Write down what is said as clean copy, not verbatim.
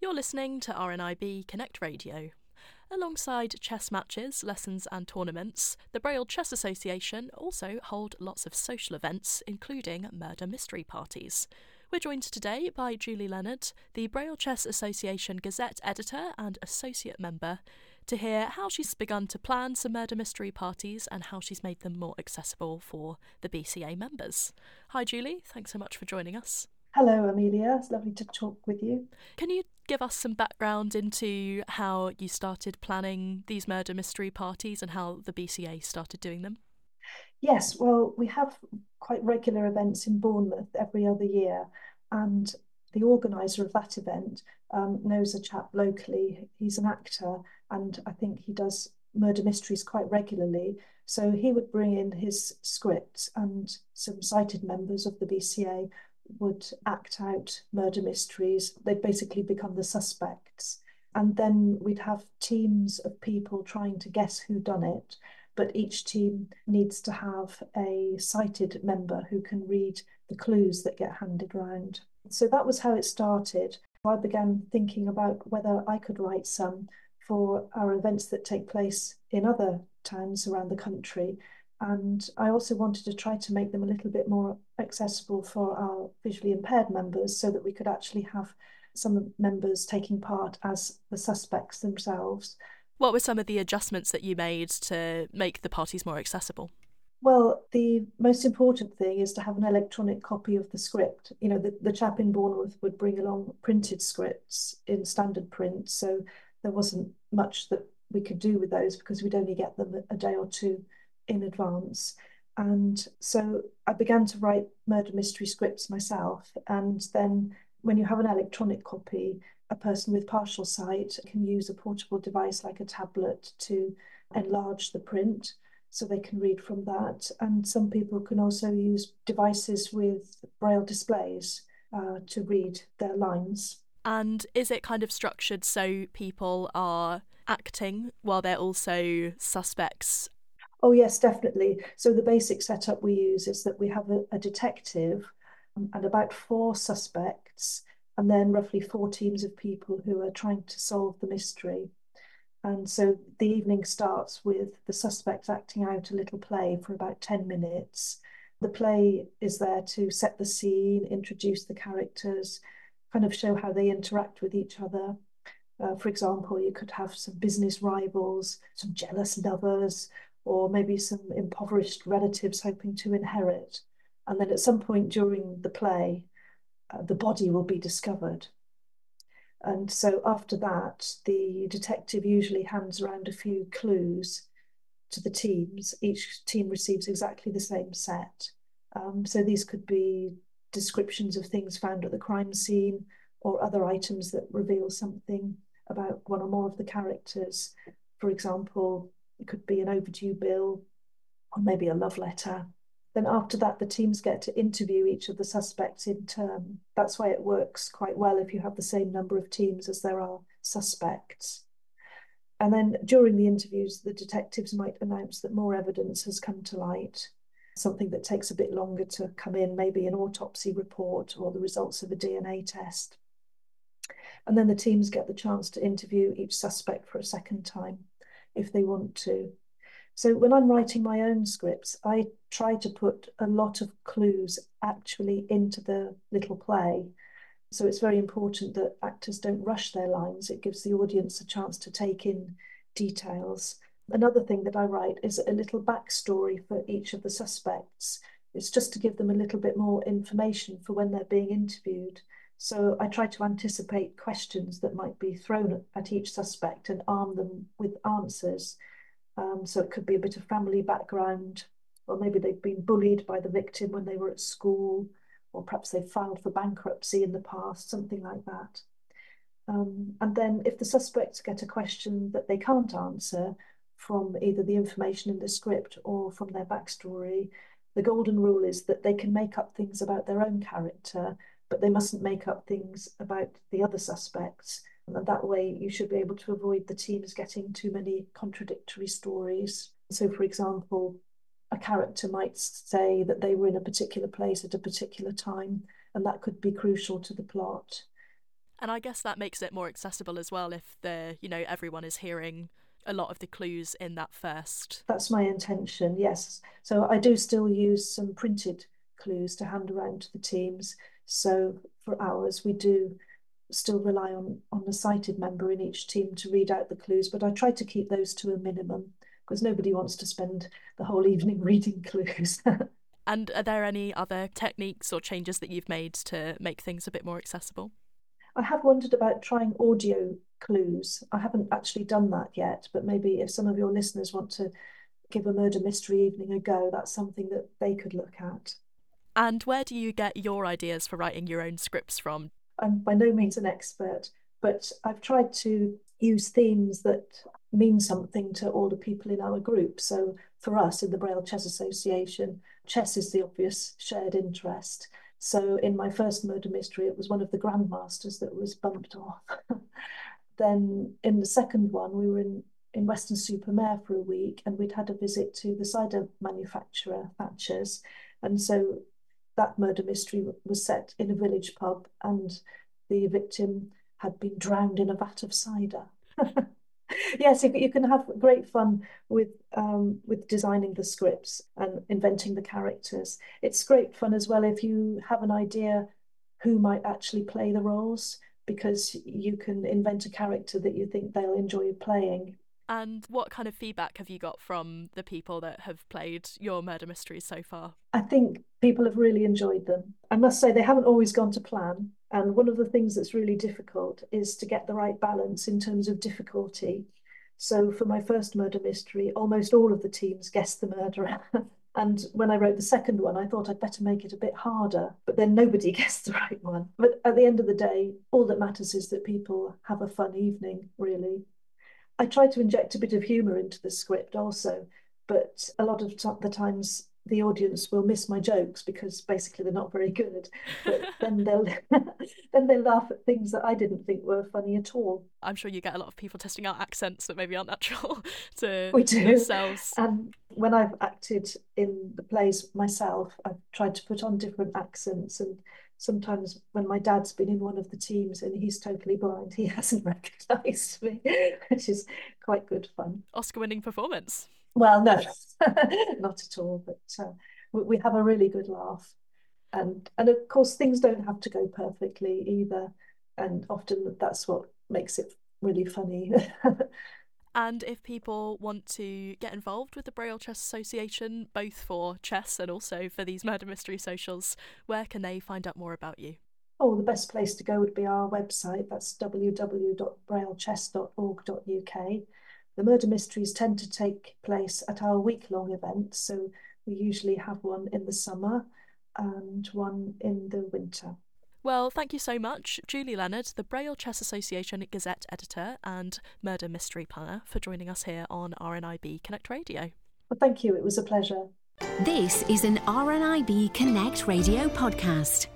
You're listening to RNIB Connect Radio. Alongside chess matches, lessons and tournaments, the Braille Chess Association also hold lots of social events, including murder mystery parties. We're joined today by Julie Leonard, the Braille Chess Association Gazette editor and associate member, to hear how she's begun to plan some murder mystery parties and how she's made them more accessible for the BCA members. Hi Julie, thanks so much for joining us. Hello Amelia, it's lovely to talk with you. Can you give us some background into how you started planning these murder mystery parties and how the BCA started doing them? Yes, well, we have quite regular events in Bournemouth every other year, and the organiser of that event knows a chap locally. He's an actor, and I think he does murder mysteries quite regularly. So he would bring in his scripts, and some sighted members of the BCA would act out murder mysteries. They'd basically become the suspects. And then we'd have teams of people trying to guess who done it. But each team needs to have a sighted member who can read the clues that get handed round. So that was how it started. I began thinking about whether I could write some for our events that take place in other towns around the country. And I also wanted to try to make them a little bit more accessible for our visually impaired members so that we could actually have some members taking part as the suspects themselves. What were some of the adjustments that you made to make the parties more accessible? Well, the most important thing is to have an electronic copy of the script. You know, the chap in Bournemouth would bring along printed scripts in standard print, so there wasn't much that we could do with those because we'd only get them a day or two in advance. And so I began to write murder mystery scripts myself. And then when you have an electronic copy, a person with partial sight can use a portable device like a tablet to enlarge the print so they can read from that. And some people can also use devices with braille displays to read their lines. And is it kind of structured so people are acting while they're also suspects? Oh, yes, definitely. So the basic setup we use is that we have a detective and about 4 suspects, and then roughly 4 teams of people who are trying to solve the mystery. And so the evening starts with the suspects acting out a little play for about 10 minutes. The play is there to set the scene, introduce the characters, kind of show how they interact with each other. For example, you could have some business rivals, some jealous lovers, or maybe some impoverished relatives hoping to inherit. And then at some point during the play, the body will be discovered. And so after that, the detective usually hands around a few clues to the teams. Each team receives exactly the same set. So these could be descriptions of things found at the crime scene or other items that reveal something about one or more of the characters. For example, it could be an overdue bill or maybe a love letter. Then after that, the teams get to interview each of the suspects in turn. That's why it works quite well if you have the same number of teams as there are suspects. And then during the interviews, the detectives might announce that more evidence has come to light, something that takes a bit longer to come in, maybe an autopsy report or the results of a DNA test. And then the teams get the chance to interview each suspect for a second time if they want to. So when I'm writing my own scripts, I try to put a lot of clues actually into the little play. So it's very important that actors don't rush their lines. It gives the audience a chance to take in details. Another thing that I write is a little backstory for each of the suspects. It's just to give them a little bit more information for when they're being interviewed. So I try to anticipate questions that might be thrown at each suspect and arm them with answers. So it could be a bit of family background, or maybe they've been bullied by the victim when they were at school, or perhaps they filed for bankruptcy in the past, something like that. And then if the suspects get a question that they can't answer from either the information in the script or from their backstory, the golden rule is that they can make up things about their own character, but they mustn't make up things about the other suspects. And that way you should be able to avoid the teams getting too many contradictory stories. So, for example, a character might say that they were in a particular place at a particular time, and that could be crucial to the plot. And I guess that makes it more accessible as well if everyone is hearing a lot of the clues in that first. That's my intention, yes. So I do still use some printed clues to hand around to the teams. So for ours, we do still rely on a sighted member in each team to read out the clues, but I try to keep those to a minimum because nobody wants to spend the whole evening reading clues. And are there any other techniques or changes that you've made to make things a bit more accessible? I have wondered about trying audio clues. I haven't actually done that yet, but maybe if some of your listeners want to give a murder mystery evening a go, that's something that they could look at. And where do you get your ideas for writing your own scripts from? I'm by no means an expert, but I've tried to use themes that mean something to all the people in our group. So for us in the Braille Chess Association, chess is the obvious shared interest. So in my first murder mystery, it was one of the grandmasters that was bumped off. Then in the second one, we were in Weston-super-Mare for a week, and we'd had a visit to the cider manufacturer, Thatcher's. And so that murder mystery was set in a village pub, and the victim had been drowned in a vat of cider. Yes, you can have great fun with designing the scripts and inventing the characters. It's great fun as well if you have an idea who might actually play the roles, because you can invent a character that you think they'll enjoy playing. And what kind of feedback have you got from the people that have played your murder mysteries so far? I think people have really enjoyed them. I must say they haven't always gone to plan. And one of the things that's really difficult is to get the right balance in terms of difficulty. So for my first murder mystery, almost all of the teams guessed the murderer. And when I wrote the second one, I thought I'd better make it a bit harder, but then nobody guessed the right one. But at the end of the day, all that matters is that people have a fun evening, really. I try to inject a bit of humour into the script also, but a lot of the times the audience will miss my jokes because basically they're not very good. But then they'll laugh at things that I didn't think were funny at all. I'm sure you get a lot of people testing out accents that maybe aren't natural to We do. themselves. And when I've acted in the plays myself, I've tried to put on different accents, and sometimes when my dad's been in one of the teams and he's totally blind, he hasn't recognised me, which is quite good fun. Oscar-winning performance. Well, no, not at all, but we have a really good laugh. And of course, things don't have to go perfectly either. And often that's what makes it really funny. And if people want to get involved with the Braille Chess Association, both for chess and also for these murder mystery socials, where can they find out more about you? Oh, the best place to go would be our website. That's www.braillechess.org.uk. The murder mysteries tend to take place at our week-long events, so we usually have one in the summer and one in the winter. Well, thank you so much, Julie Leonard, the Braille Chess Association Gazette editor and murder mystery planner, for joining us here on RNIB Connect Radio. Well, thank you. It was a pleasure. This is an RNIB Connect Radio podcast.